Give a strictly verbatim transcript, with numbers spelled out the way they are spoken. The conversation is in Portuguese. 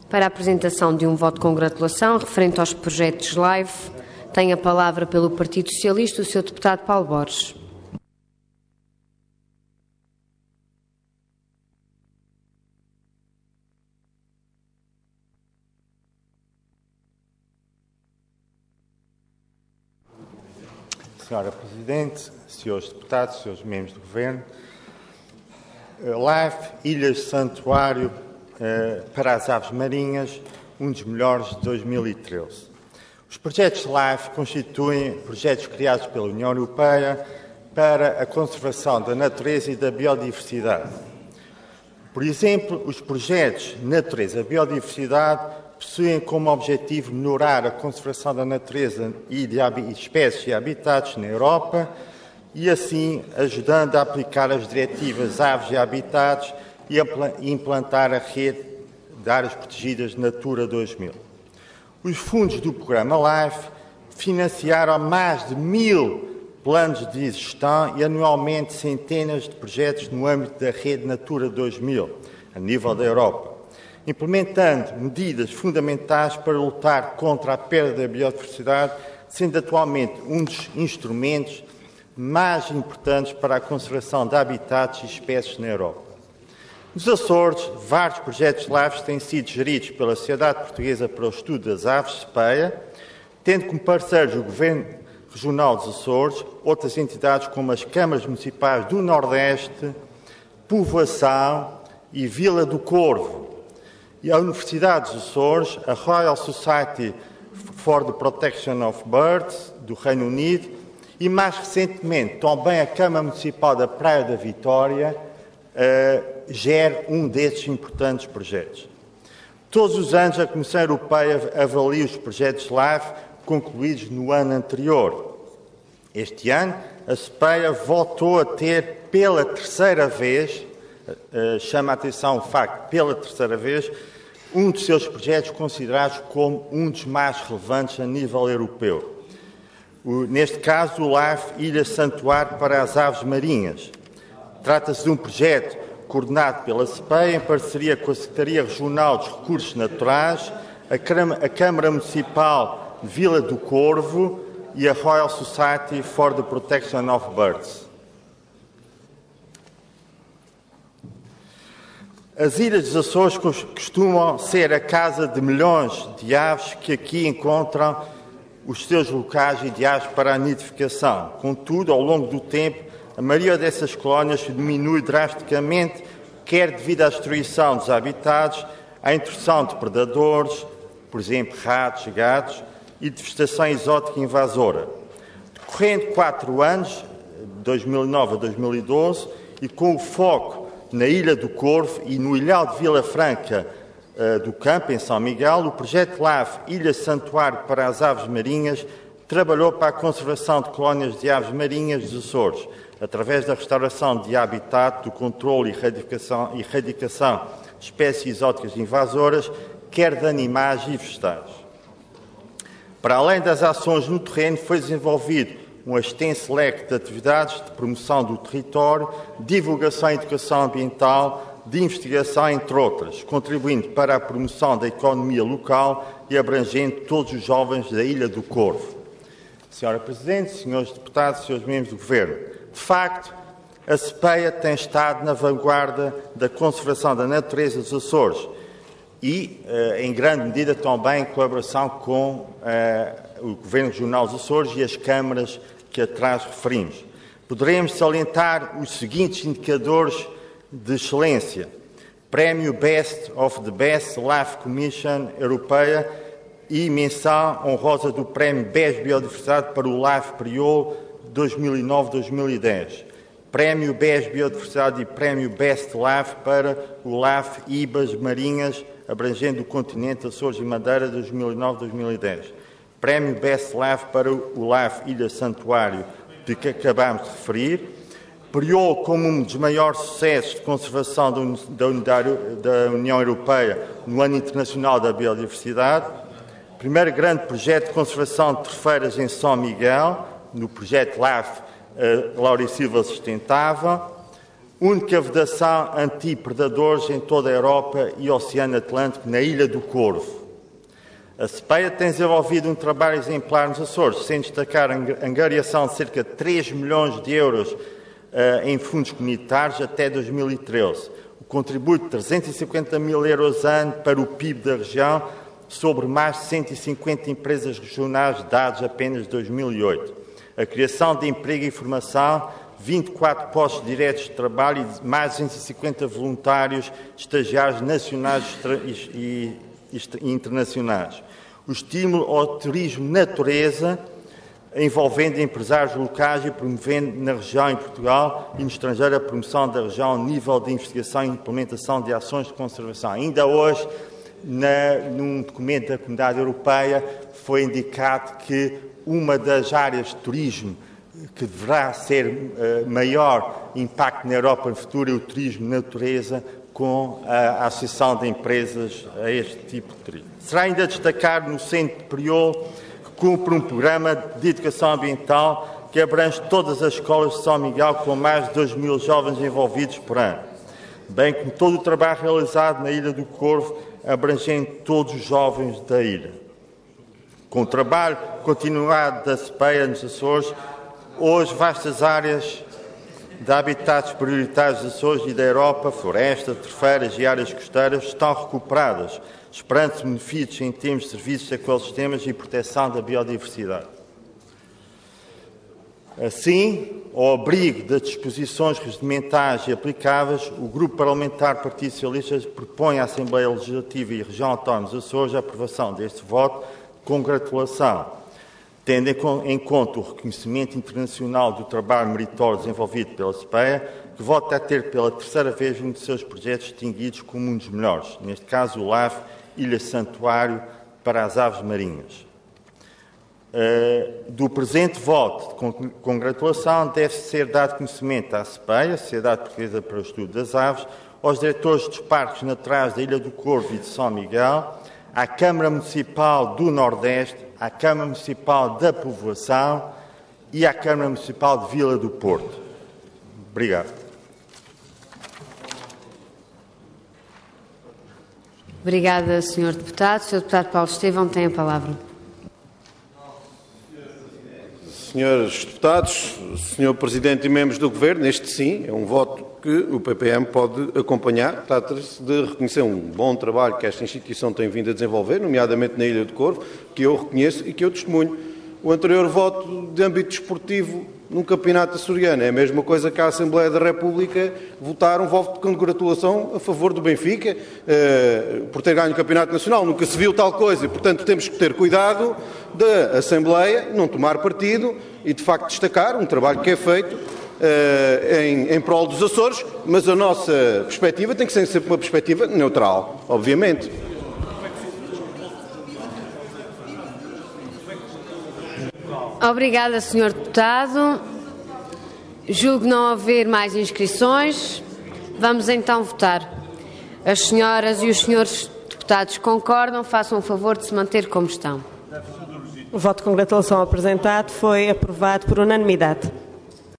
Para a apresentação de um voto de congratulação referente aos projetos LIFE, tem a palavra pelo Partido Socialista o senhor deputado Paulo Borges. Senhora Presidente, senhores deputados, senhores membros do Governo, LIFE, Ilhas Santuário eh, para as Aves Marinhas, um dos melhores de dois mil e treze. Os projetos LIFE constituem projetos criados pela União Europeia para a conservação da natureza e da biodiversidade. Por exemplo, os projetos Natureza e Biodiversidade possuem como objetivo melhorar a conservação da natureza e de espécies e habitats na Europa e, assim, ajudando a aplicar as diretivas Aves e Habitats e implantar a rede de áreas protegidas Natura dois mil. Os fundos do programa LIFE financiaram mais de mil planos de gestão e, anualmente, centenas de projetos no âmbito da rede Natura dois mil, a nível da Europa, implementando medidas fundamentais para lutar contra a perda da biodiversidade, sendo atualmente um dos instrumentos mais importantes para a conservação de habitats e espécies na Europa. Nos Açores, vários projetos LIFE têm sido geridos pela Sociedade Portuguesa para o Estudo das Aves, SPEA, tendo como parceiros o Governo Regional dos Açores, outras entidades como as Câmaras Municipais do Nordeste, Povoação e Vila do Corvo, e a Universidade dos Açores, a Royal Society for the Protection of Birds, do Reino Unido, e, mais recentemente, também a Câmara Municipal da Praia da Vitória, uh, gera um desses importantes projetos. Todos os anos, a Comissão Europeia avalia os projetos LIFE concluídos no ano anterior. Este ano, a SPEA voltou a ter, pela terceira vez, uh, chama a atenção o facto, pela terceira vez, um dos seus projetos considerados como um dos mais relevantes a nível europeu. O, neste caso, o LIFE Ilha Santuário para as Aves Marinhas. Trata-se de um projeto coordenado pela SPEA em parceria com a Secretaria Regional dos Recursos Naturais, a, Câmara, a Câmara Municipal de Vila do Corvo e a Royal Society for the Protection of Birds. As Ilhas dos Açores costumam ser a casa de milhões de aves que aqui encontram os seus locais ideais para a nidificação. Contudo, ao longo do tempo, a maioria dessas colónias diminui drasticamente, quer devido à destruição dos habitats, à introdução de predadores, por exemplo, ratos, gatos, e de vegetação exótica invasora. Decorrendo quatro anos, de dois mil e nove a dois mil e doze, e com o foco na Ilha do Corvo e no Ilhau de Vila Franca uh, do Campo, em São Miguel, o projeto LIFE Ilha Santuário para as Aves Marinhas trabalhou para a conservação de colónias de aves marinhas dos Açores, através da restauração de habitat, do controle e erradicação, erradicação de espécies exóticas invasoras, quer de animais e vegetais. Para além das ações no terreno, foi desenvolvido um extenso leque de atividades de promoção do território, divulgação e educação ambiental, de investigação, entre outras, contribuindo para a promoção da economia local e abrangendo todos os jovens da Ilha do Corvo. Senhora Presidente, senhores deputados, senhores membros do Governo, de facto, a SPEA tem estado na vanguarda da conservação da natureza dos Açores e, em grande medida, também em colaboração com o Governo Regional dos Açores e as câmaras que atrás referimos. Poderemos salientar os seguintes indicadores de excelência: Prémio Best of the Best LIFE Commission Europeia e menção honrosa do Prémio Best Biodiversidade para o LIFE Priol dois mil e nove a dois mil e dez. Prémio Best Biodiversidade e Prémio Best LIFE para o LIFE Ibas Marinhas, abrangendo o continente, Açores e Madeira, dois mil e nove a dois mil e dez. Prémio Best LIFE para o LIFE Ilha Santuário, de que acabamos de referir. Priol como um dos maiores sucessos de conservação da União Europeia no Ano Internacional da Biodiversidade. Primeiro grande projeto de conservação de terfeiras em São Miguel, no projeto LIFE uh, Laurisilva Sustentável. Única vedação anti-predadores em toda a Europa e Oceano Atlântico, na Ilha do Corvo. A SPEA tem desenvolvido um trabalho exemplar nos Açores, sem destacar a angariação de cerca de três milhões de euros uh, em fundos comunitários até dois mil e treze. O contributo de trezentos e cinquenta mil euros ano para o P I B da região, sobre mais de cento e cinquenta empresas regionais, dados apenas de dois mil e oito. A criação de emprego e formação, vinte e quatro postos diretos de trabalho e mais de duzentos e cinquenta voluntários estagiários nacionais e internacionais. O estímulo ao turismo natureza, envolvendo empresários locais e promovendo na região, em Portugal e no estrangeiro, a promoção da região ao nível de investigação e implementação de ações de conservação. Ainda hoje, na, num documento da Comunidade Europeia, foi indicado que uma das áreas de turismo que deverá ser uh, maior impacto na Europa no futuro é o turismo natureza, com a Associação de Empresas a este tipo de turismo. Será ainda destacar no Centro de Priol, que cumpre um programa de educação ambiental que abrange todas as escolas de São Miguel, com mais de dois mil jovens envolvidos por ano, bem como todo o trabalho realizado na Ilha do Corvo, abrangendo todos os jovens da ilha. Com o trabalho continuado da SPEA nos Açores, hoje vastas áreas de habitats prioritários dos Açores e da Europa, floresta, terfeiras e áreas costeiras, estão recuperadas, esperando-se benefícios em termos de serviços de ecossistemas e proteção da biodiversidade. Assim, ao abrigo das disposições regimentais e aplicáveis, o Grupo Parlamentar Partido Socialista propõe à Assembleia Legislativa e Região Autónoma dos Açores a aprovação deste voto de congratulação, tendo em conta o reconhecimento internacional do trabalho meritório desenvolvido pela SPEA, que volta a ter pela terceira vez um dos seus projetos distinguidos como um dos melhores, neste caso o LAF Ilha Santuário para as Aves Marinhas. Uh, do presente voto de congratulação deve ser dado conhecimento à SPEA, Sociedade Portuguesa para o Estudo das Aves, aos diretores dos parques naturais da Ilha do Corvo e de São Miguel, à Câmara Municipal do Nordeste, à Câmara Municipal da Povoação e à Câmara Municipal de Vila do Porto. Obrigado. Obrigada, senhor Deputado. senhor Deputado Paulo Estevão tem a palavra. Senhores Deputados, senhor Presidente e membros do Governo, este sim é um voto que o P P M pode acompanhar. Trata-se de reconhecer um bom trabalho que esta instituição tem vindo a desenvolver, nomeadamente na Ilha do Corvo, que eu reconheço e que eu testemunho. O anterior voto de âmbito desportivo num campeonato açoriano é a mesma coisa que a Assembleia da República votar um voto de congratulação a favor do Benfica eh, por ter ganho o Campeonato Nacional. Nunca se viu tal coisa e, portanto, temos que ter cuidado da Assembleia, não tomar partido e, de facto, destacar um trabalho que é feito eh, em, em prol dos Açores, mas a nossa perspectiva tem que ser sempre uma perspectiva neutral, obviamente. Obrigada, senhor Deputado. Julgo não haver mais inscrições. Vamos então votar. As senhoras e os senhores deputados concordam, façam o favor de se manter como estão. O voto de congratulação apresentado foi aprovado por unanimidade.